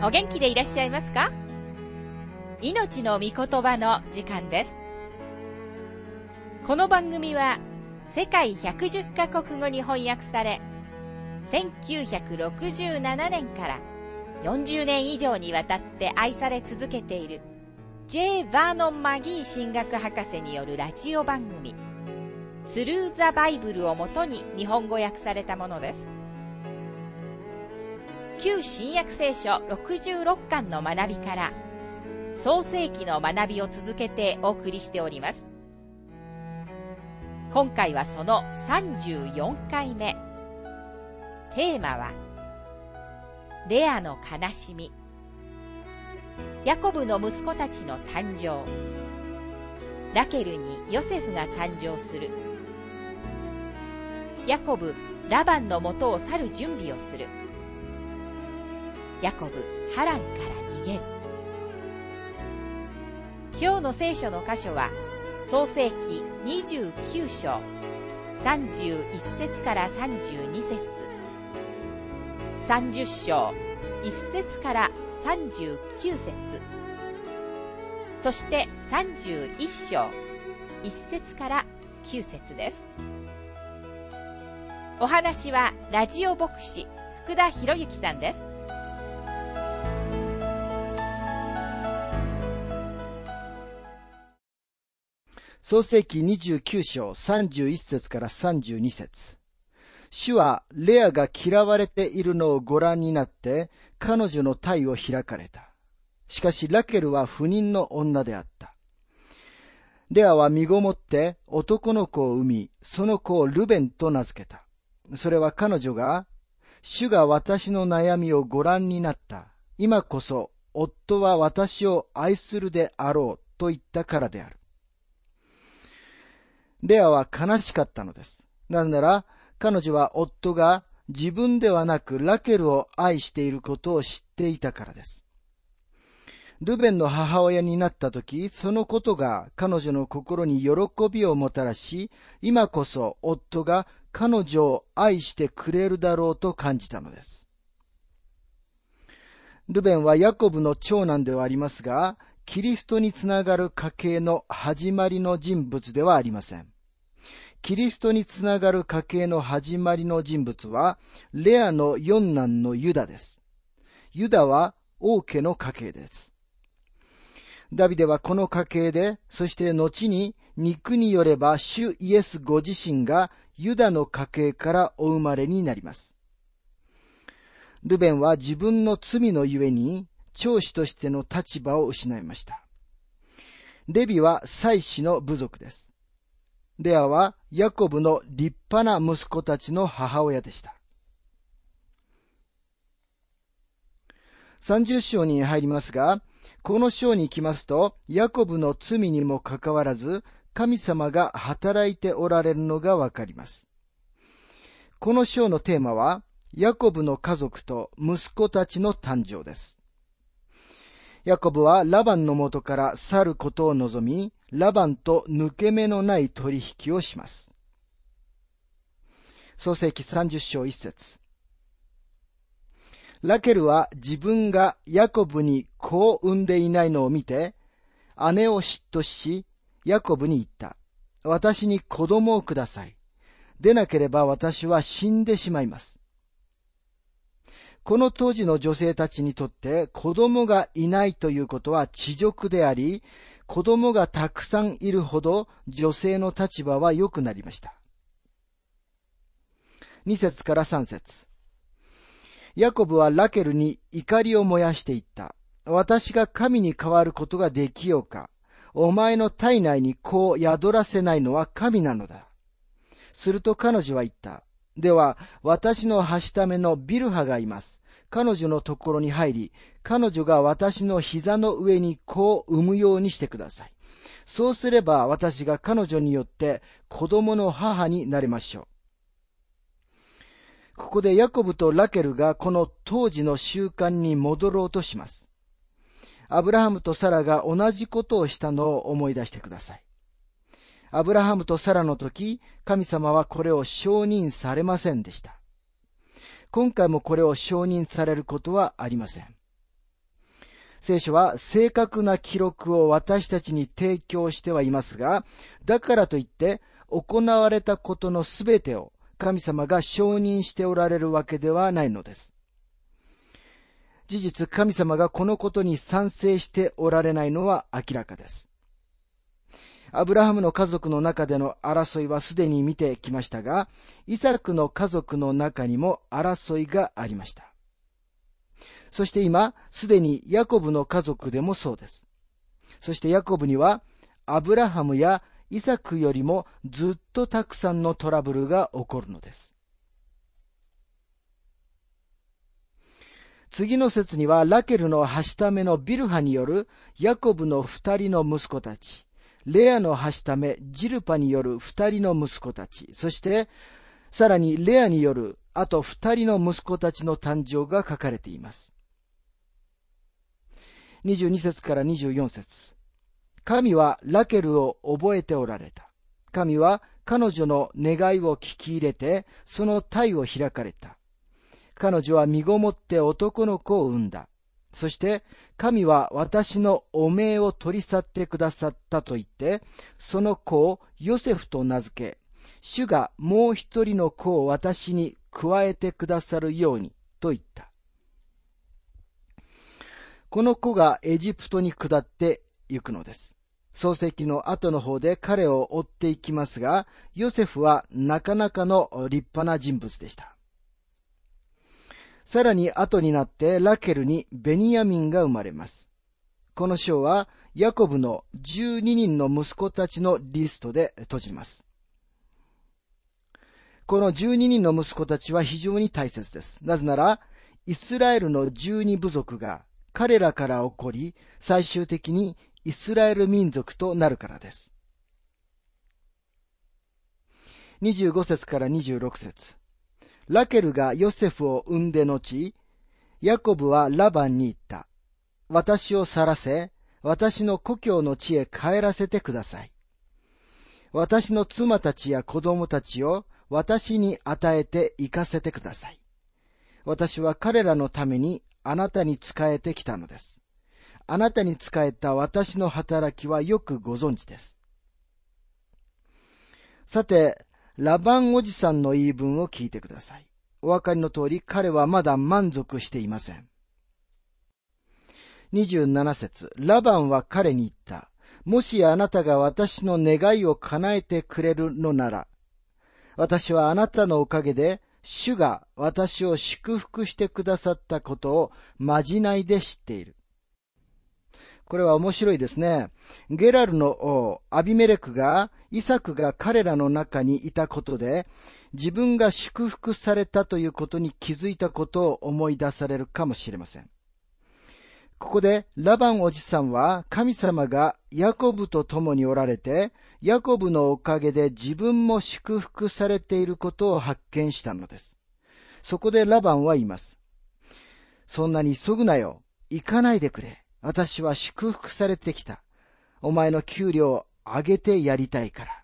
お元気でいらっしゃいますか？命の御言葉の時間です。この番組は世界110カ国語に翻訳され、1967年から40年以上にわたって愛され続けている J. バーノン・マギー神学博士によるラジオ番組スルー・ザ・バイブルをもとに日本語訳されたものです。旧新約聖書66巻の学びから創世記の学びを続けてお送りしております。今回はその34回目。テーマはレアの悲しみ。ヤコブの息子たちの誕生。ラケルにヨセフが誕生する。ヤコブ、ラバンのもとを去る準備をする。ヤコブ、ハランから逃げる。今日の聖書の箇所は創世記29章31節から32節、30章1節から39節、そして31章1節から9節です。お話はラジオ牧師福田博之さんです。 創世記29章31節から32節。主はレアが嫌われているのをご覧になって彼女の胎を開かれた。しかしラケルは不妊の女であった。レアは身ごもって男の子を産み、その子をルベンと名付けた。それは彼女が、主が私の悩みをご覧になった。今こそ夫は私を愛するであろうと言ったからである。レアは悲しかったのです。なぜなら、彼女は夫が自分ではなくラケルを愛していることを知っていたからです。ルベンの母親になったとき、そのことが彼女の心に喜びをもたらし、今こそ夫が彼女を愛してくれるだろうと感じたのです。ルベンはヤコブの長男ではありますが、キリストにつながる家系の始まりの人物ではありません。キリストにつながる家系の始まりの人物は、レアの四男のユダです。ユダは王家の家系です。ダビデはこの家系で、そして後に肉によれば主イエスご自身がユダの家系からお生まれになります。ルベンは自分の罪のゆえに長子としての立場を失いました。レビは祭司の部族です。レアはヤコブの立派な息子たちの母親でした。30章に入りますが、この章に行きますと、ヤコブの罪にもかかわらず、神様が働いておられるのがわかります。この章のテーマは、ヤコブの家族と息子たちの誕生です。ヤコブはラバンの元から去ることを望み、ラバンと抜け目のない取引をします。創世記30章1節。ラケルは自分がヤコブに子を産んでいないのを見て、姉を嫉妬し、ヤコブに言った。私に子供をください。でなければ私は死んでしまいます。この当時の女性たちにとって子供がいないということは恥辱であり、子供がたくさんいるほど女性の立場は良くなりました。2節から3節。ヤコブはラケルに怒りを燃やしていった。私が神に代わることができようか。お前の体内に子を宿らせないのは神なのだ。すると彼女は言った。では、私のはしためのビルハがいます。彼女のところに入り、彼女が私の膝の上に子を産むようにしてください。そうすれば私が彼女によって子供の母になれましょう。ここでヤコブとラケルがこの当時の習慣に戻ろうとします。アブラハムとサラが同じことをしたのを思い出してください。アブラハムとサラの時、神様はこれを承認されませんでした。今回もこれを承認されることはありません。 聖書は正確な記録を私たちに提供してはいますが、だからといって行われたことのすべてを神様が承認しておられるわけではないのです。事実、神様がこのことに賛成しておられないのは明らかです。アブラハムの家族の中での争いはすでに見てきましたが、イサクの家族の中にも争いがありました。そして今、すでにヤコブの家族でもそうです。そしてヤコブには、アブラハムやイサクよりもずっとたくさんのトラブルが起こるのです。次の節には、ラケルのはしためのビルハによるヤコブの二人の息子たち、レアのはしためジルパによる二人の息子たち、そしてさらにレアによるあと二人の息子たちの誕生が書かれています。22節から24節。神はラケルを覚えておられた。神は彼女の願いを聞き入れて、その胎を開かれた。彼女は身ごもって男の子を産んだ。そして神は私の汚名を取り去ってくださったと言って、その子をヨセフと名付け、主がもう一人の子を私に加えてくださるようにと言った。この子がエジプトに下って行くのです。創世記の後の方で彼を追っていきますが、ヨセフはなかなかの立派な人物でした。さらに後になってラケルにベニヤミンが生まれます。この章はヤコブの12人の息子たちのリストで閉じます。この12人の息子たちは非常に大切です。なぜなら、イスラエルの12部族が彼らから起こり、最終的にイスラエル民族となるからです。25節から26節。ラケルがヨセフを産んで後、ヤコブはラバンに言った。私を去らせ、私の故郷の地へ帰らせてください。私の妻たちや子供たちを私に与えて行かせてください。私は彼らのためにあなたに仕えてきたのです。あなたに仕えた私の働きはよくご存知です。さて、ラバンおじさんの言い分を聞いてください。お分かりの通り、彼はまだ満足していません。27節、ラバンは彼に言った。もしあなたが私の願いを叶えてくれるのなら、私はあなたのおかげで、主が私を祝福してくださったことをまじないで知っている。これは面白いですね。ゲラルの王アビメレクがイサクが彼らの中にいたことで、自分が祝福されたということに気づいたことを思い出されるかもしれません。ここでラバンおじさんは神様がヤコブと共におられて、ヤコブのおかげで自分も祝福されていることを発見したのです。そこでラバンは言います。そんなに急ぐなよ。行かないでくれ。私は祝福されてきた。お前の給料を上げてやりたいから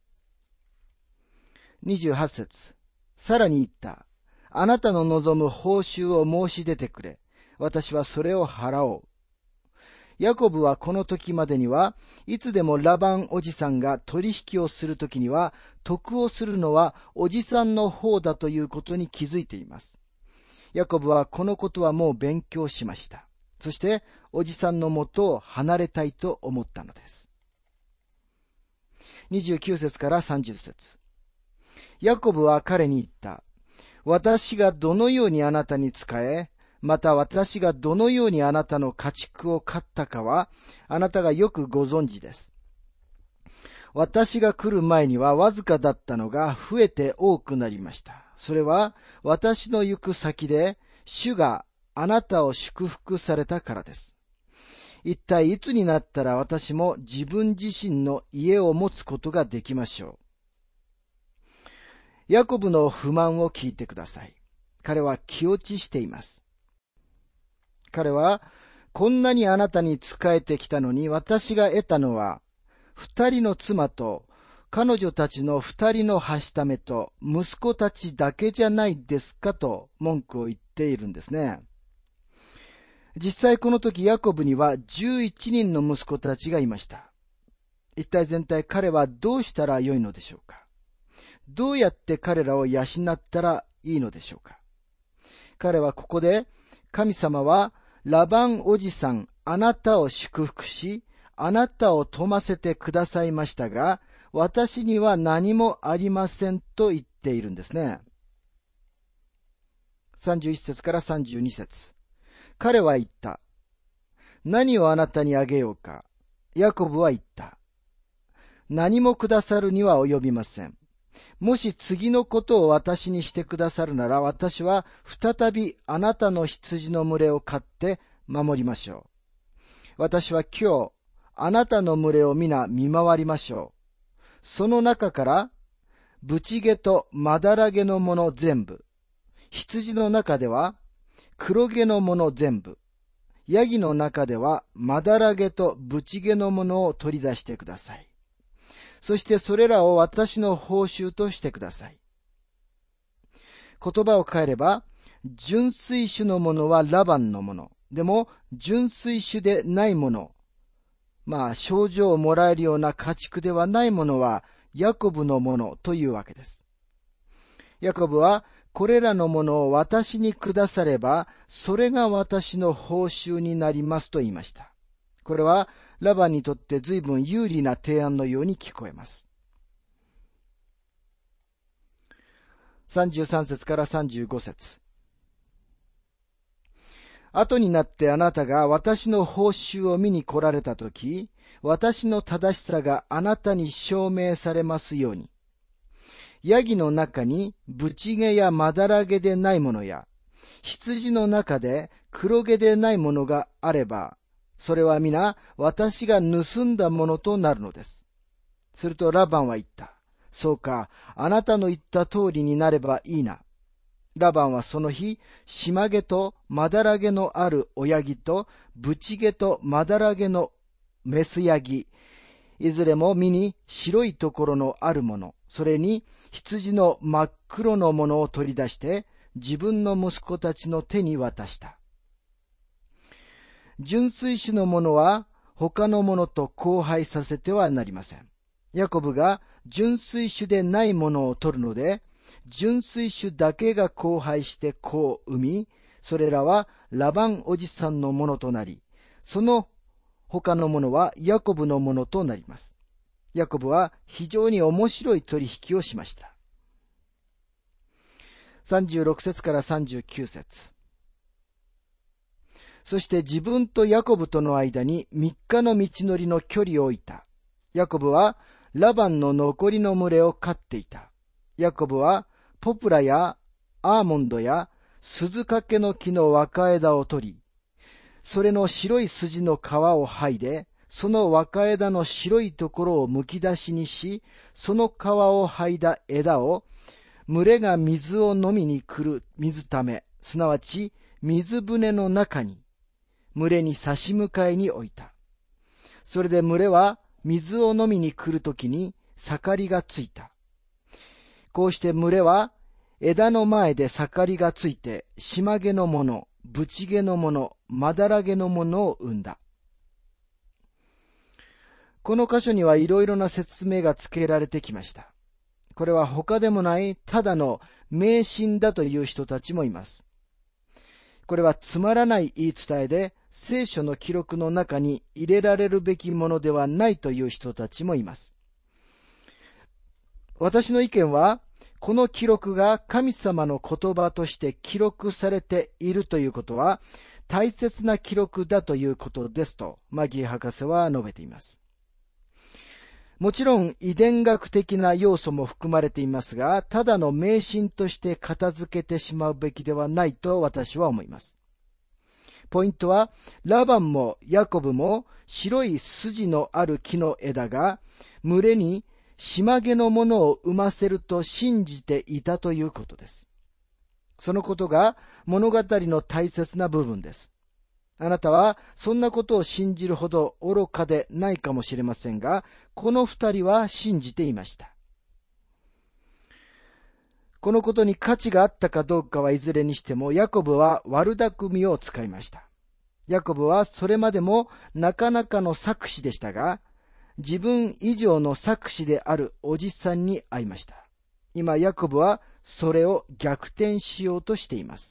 。28節。さらに言った。あなたの望む報酬を申し出てくれ。私はそれを払おう。ヤコブはこの時までには、いつでもラバンおじさんが取引をするときには、得をするのはおじさんの方だということに気づいています。ヤコブはこのことはもう勉強しました。そして、おじさんのもとを離れたいと思ったのです。29節から30節。ヤコブは彼に言った。私がどのようにあなたに仕え、また私がどのようにあなたの家畜を飼ったかは、あなたがよくご存知です。私が来る前にはわずかだったのが増えて多くなりました。それは私の行く先で、主があなたを祝福されたからです。一体いつになったら私も自分自身の家を持つことができましょう。ヤコブの不満を聞いてください。彼は気落ちしています。彼は、こんなにあなたに仕えてきたのに私が得たのは、二人の妻と彼女たちの二人のはしためと息子たちだけじゃないですかと文句を言っているんですね。 実際この時ヤコブには11人の息子たちがいました。一体全体彼はどうしたらよいのでしょうか。どうやって彼らを養ったらいいのでしょうか。彼はここで、神様はラバンおじさん、あなたを祝福し、あなたを富ませてくださいましたが、私には何もありませんと言っているんですね。31節から32節。彼は言った。何をあなたにあげようか。ヤコブは言った。何もくださるには及びません。もし次のことを私にしてくださるなら、私は再びあなたの羊の群れを飼って守りましょう。私は今日、あなたの群れを皆見回りましょう。その中から、ブチ毛とまだら毛のもの全部、羊の中では黒毛のもの全部、ヤギの中ではまだら毛とブチ毛のものを取り出してください。そしてそれらを私の報酬としてください。言葉を変えれば、純粋種のものはラバンのもの。でも、純粋種でないもの。賞状をもらえるような家畜ではないものは、ヤコブのものというわけです。ヤコブは、これらのものを私にくだされば、それが私の報酬になりますと言いました。これは、ラバンにとって随分有利な提案のように聞こえます。33節から35節。後になってあなたが私の報酬を見に来られたとき、私の正しさがあなたに証明されますように。ヤギの中にブチ毛やまだら毛でないものや、羊の中で黒毛でないものがあれば、それは皆私が盗んだものとなるのです。するとラバンは言った。そうか、あなたの言った通りになればいいな。ラバンはその日、縞毛とまだら毛のある親木と、ブチ毛とまだら毛のメスヤギ、いずれも身に白いところのあるもの、それに羊の真っ黒のものを取り出して、自分の息子たちの手に渡した。純粋種のものは他のものと交配させてはなりません。ヤコブが純粋種でないものを取るので、純粋種だけが交配して子を産み、それらはラバンおじさんのものとなり、その他のものはヤコブのものとなります。ヤコブは非常に面白い取引をしました。36節から39節。そして自分とヤコブとの間に3日の道のりの距離を置いた。ヤコブはラバンの残りの群れを飼っていた。ヤコブはポプラやアーモンドや鈴掛の木の若枝を取り、それの白い筋の皮を剥いで、その若枝の白いところをむき出しにし、その皮を剥いだ枝を群れが水を飲みに来る水ため、すなわち水舟の中に群れに差し向かいに置いた。それで群れは水を飲みに来るときに盛りがついた。こうして群れは枝の前で盛りがついて、縞毛のもの、ブチ毛のもの、まだら毛のものを生んだ。この箇所にはいろいろな説明が付けられてきました。これは他でもないただの迷信だという人たちもいます。これはつまらない言い伝えで、聖書の記録の中に入れられるべきものではないという人たちもいます。私の意見は、この記録が神様の言葉として記録されているということは、大切な記録だということですと、マギー博士は述べています。もちろん遺伝学的な要素も含まれていますが、ただの迷信として片付けてしまうべきではないと私は思います。ポイントは、ラバンもヤコブも白い筋のある木の枝が群れに縞毛のものを生ませると信じていたということです。そのことが物語の大切な部分です。あなたはそんなことを信じるほど愚かでないかもしれませんが、この二人は信じていました。このことに価値があったかどうかはいずれにしても、ヤコブは悪巧みを使いました。 ヤコブはそれまでもなかなかの策士でしたが、自分以上の策士であるおじさんに会いました。今ヤコブはそれを逆転しようとしています。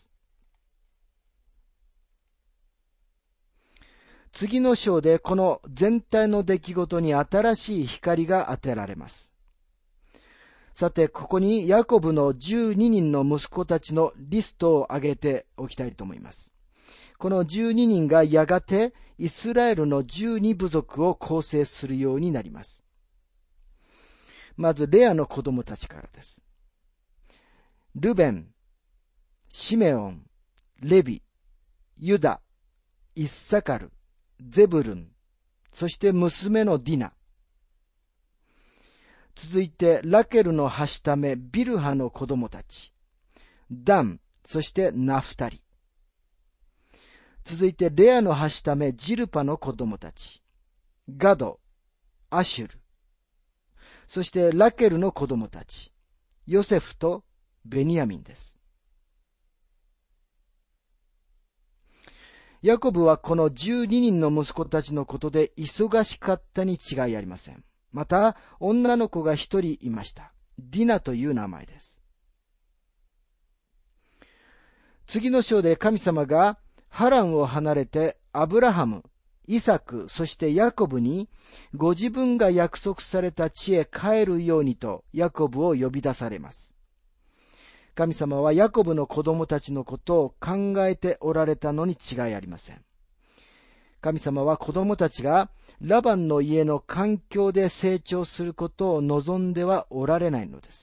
次の章でこの全体の出来事に新しい光が当てられます。さて、ここにヤコブの12人の息子たちのリストを挙げておきたいと思います。この12人がやがてイスラエルの12部族を構成するようになります。まずレアの子供たちからです。ルベン、シメオン、レビ、ユダ、イッサカル、ゼブルン、そして娘のディナ。続いてラケルのはしためビルハの子供たち、ダン、そしてナフタリ。続いてレアのはしためジルパの子供たち、ガド、アシュル。そしてラケルの子供たち、ヨセフとベニヤミンです。ヤコブはこの12人の息子たちのことで忙しかったに違いありません。また、女の子が一人いました。ディナという名前です。次の章で神様がハランを離れてアブラハム、イサク、そしてヤコブにご自分が約束された地へ帰るようにとヤコブを呼び出されます。神様はヤコブの子供たちのことを考えておられたのに違いありません。神様は子供たちがラバンの家の環境で成長することを望んではおられないのです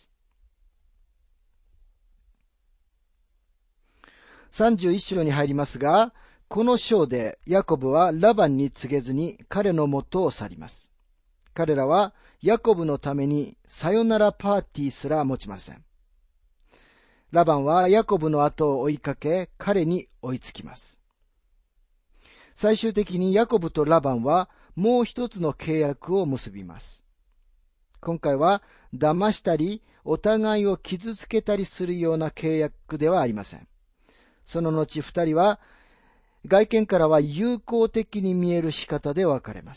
。31章に入りますが、この章でヤコブはラバンに告げずに彼の元を去ります。彼らはヤコブのためにさよならパーティーすら持ちません。ラバンはヤコブの後を追いかけ、彼に追いつきます。最終的にヤコブとラバンはもう一つの契約を結びます。今回は騙したり、お互いを傷つけたりするような契約ではありません。その後二人は外見からは友好的に見える仕方で別れます。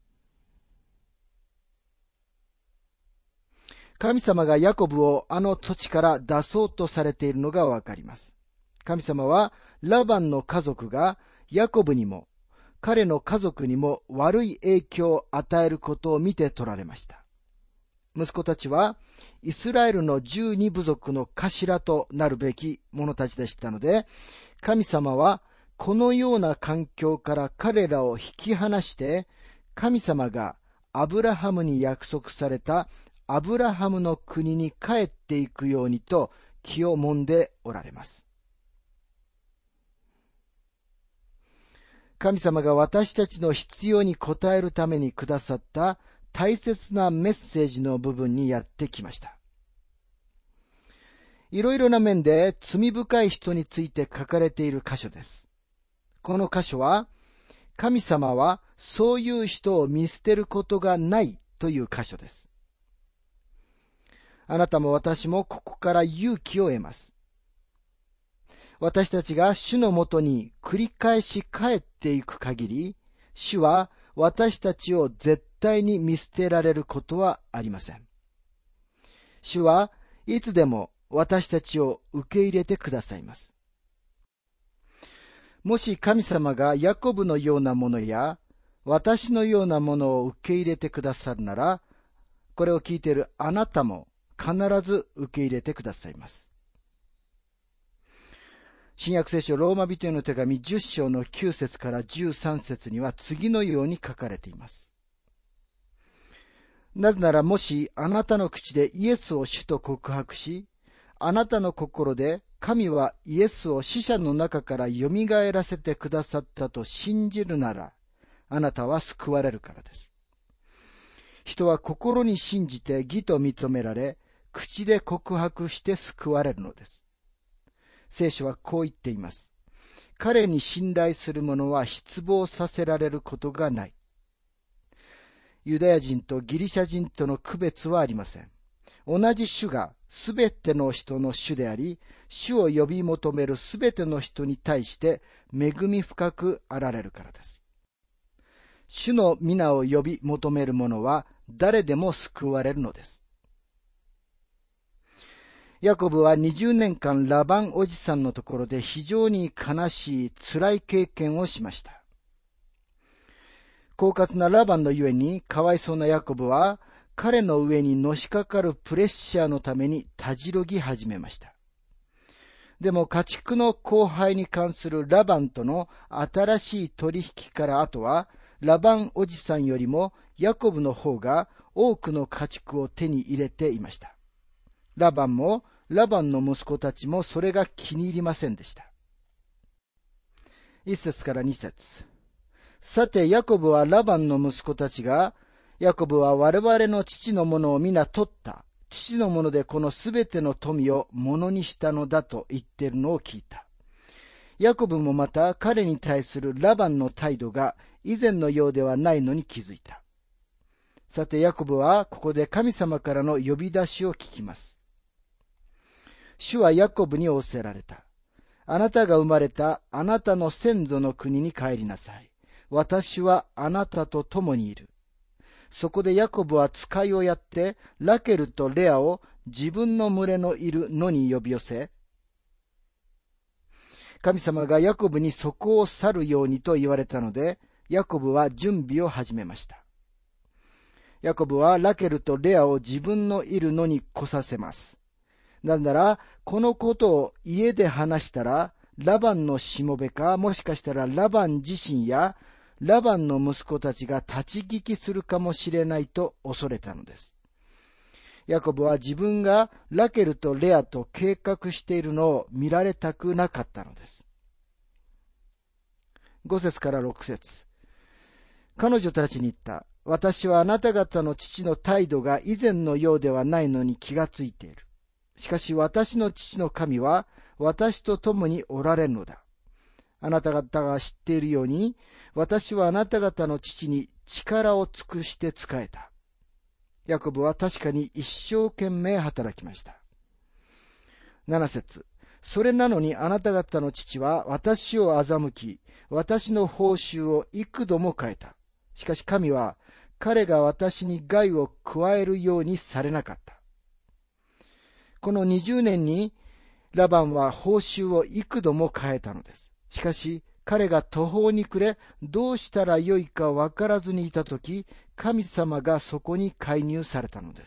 神様がヤコブをあの土地から出そうとされているのがわかります。神様はラバンの家族がヤコブにも彼の家族にも悪い影響を与えることを見て取られました。息子たちはイスラエルの12部族の頭となるべき者たちでしたので、神様はこのような環境から彼らを引き離して、神様がアブラハムに約束されたアブラハムの国に帰っていくようにと気をもんでおられます。神様が私たちの必要に応えるためにくださった大切なメッセージの部分にやってきました。いろいろな面で罪深い人について書かれている箇所です。この箇所は、神様はそういう人を見捨てることがないという箇所です。あなたも私もここから勇気を得ます。私たちが主のもとに繰り返し帰っていく限り、主は私たちを絶対に見捨てられることはありません。主はいつでも私たちを受け入れてくださいます。もし神様がヤコブのようなものや私のようなものを受け入れてくださるなら、これを聞いているあなたも必ず受け入れてくださいます。新約聖書ローマ人への手紙10章の9節から13節には次のように書かれています。なぜならもしあなたの口でイエスを主と告白し、あなたの心で神はイエスを死者の中からよみがえらせてくださったと信じるなら、あなたは救われるからです。人は心に信じて義と認められ、口で告白して救われるのです。聖書はこう言っています。彼に信頼する者は失望させられることがない。ユダヤ人とギリシャ人との区別はありません。同じ主がすべての人の主であり、主を呼び求めるすべての人に対して恵み深くあられるからです。主の皆を呼び求める者は誰でも救われるのです。ヤコブは20年間ラバンおじさんのところで非常に悲しい辛い経験をしました。狡猾なラバンのゆえにかわいそうなヤコブは彼の上にのしかかるプレッシャーのためにたじろぎ始めました。でも家畜の交配に関するラバンとの新しい取引から後はラバンおじさんよりもヤコブの方が多くの家畜を手に入れていました。ラバンもラバンの息子たちもそれが気に入りませんでした。1節から2節。さてヤコブはラバンの息子たちが、ヤコブは我々の父のものを皆取った。父のものでこのすべての富をものにしたのだと言っているのを聞いた。ヤコブもまた彼に対するラバンの態度が以前のようではないのに気づいた。さてヤコブはここで神様からの呼び出しを聞きます。主はヤコブに仰せられた。あなたが生まれたあなたの先祖の国に帰りなさい。私はあなたと共にいる。そこでヤコブは使いをやってラケルとレアを自分の群れのいる野に呼び寄せ、神様がヤコブにそこを去るようにと言われたので、ヤコブは準備を始めました。ヤコブはラケルとレアを自分のいる野に来させます。なぜなら、このことを家で話したら、ラバンのしもべか、もしかしたらラバン自身や、ラバンの息子たちが立ち聞きするかもしれないと恐れたのです。ヤコブは自分がラケルとレアと計画しているのを見られたくなかったのです。5節から6節。彼女たちに言った。私はあなた方の父の態度が以前のようではないのに気がついている。しかし私の父の神は私と共におられるのだ。あなた方が知っているように、私はあなた方の父に力を尽くして仕えた。ヤコブは確かに一生懸命働きました。7節。それなのにあなた方の父は私を欺き、私の報酬を幾度も変えた。しかし神は彼が私に害を加えるようにされなかった。この20年にラバンは報酬を幾度も変えたのです。しかし彼が途方に暮れ、どうしたらよいかわからずにいたとき、神様がそこに介入されたのです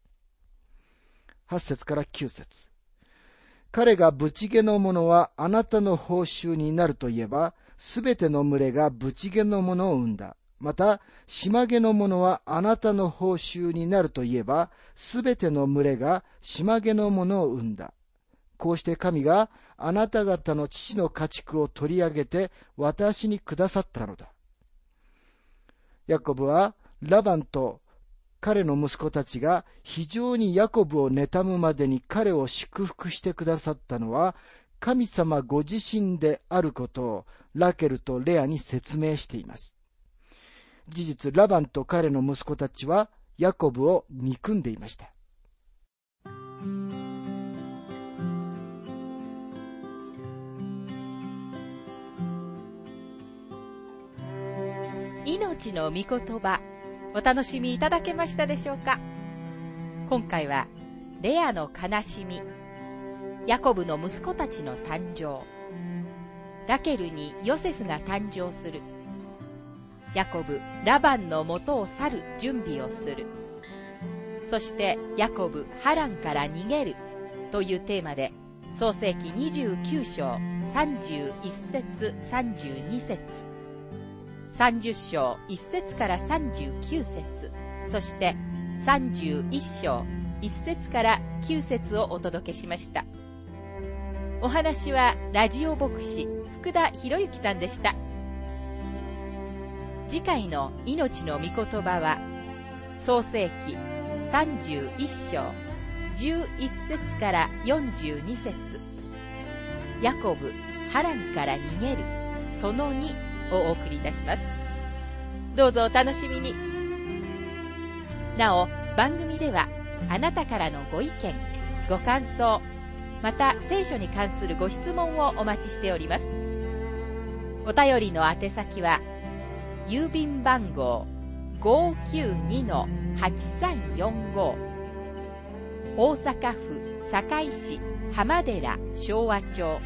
。8節から9節。彼がブチゲのものはあなたの報酬になるといえば、すべての群れがブチゲのものを生んだ。また、シマゲのものはあなたの報酬になるといえば、すべての群れがシマゲのものを生んだ。こうして神があなた方の父の家畜を取り上げて私にくださったのだ。ヤコブはラバンと彼の息子たちが非常にヤコブを妬むまでに彼を祝福してくださったのは神様ご自身であることをラケルとレアに説明しています。事実、ラバンと彼の息子たちはヤコブを憎んでいました。 命の御言葉、お楽しみいただけましたでしょうか。今回はレアの悲しみ、ヤコブの息子たちの誕生、ラケルにヨセフが誕生する、ヤコブ、ラバンの元を去る準備をする、そしてヤコブ、ハランから逃げるというテーマで、創世記29章31節32節、30章1節から39節、そして31章1節から9節をお届けしました。お話はラジオ牧師福田博之さんでした。次回の命の御言葉は創世記31章11節から42節、ヤコブ、ハランから逃げるその2をお送りいたします。どうぞお楽しみに。なお、番組ではあなたからのご意見、 ご感想、また聖書に関するご質問をお待ちしております。お便りの宛先は、郵便番号 592-8345 大阪府堺市浜寺昭和町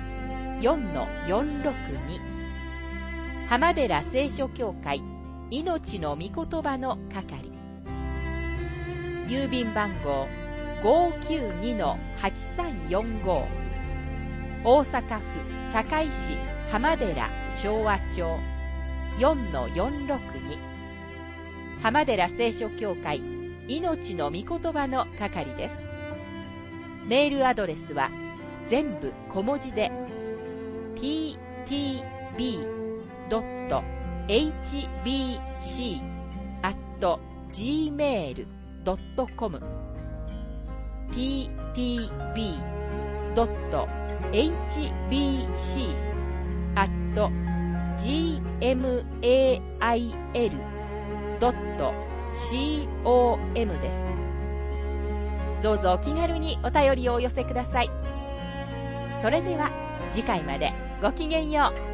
4-462 浜寺聖書協会命の御言葉の係。郵便番号 592-8345 大阪府堺市浜寺昭和町 4-462 浜寺聖書協会命の御言葉の係です。メールアドレスは全部小文字で ttb.hbc@gmail.com ttb.hbc@gmail.com です。どうぞお気軽にお便りをお寄せください。それでは次回までごきげんよう。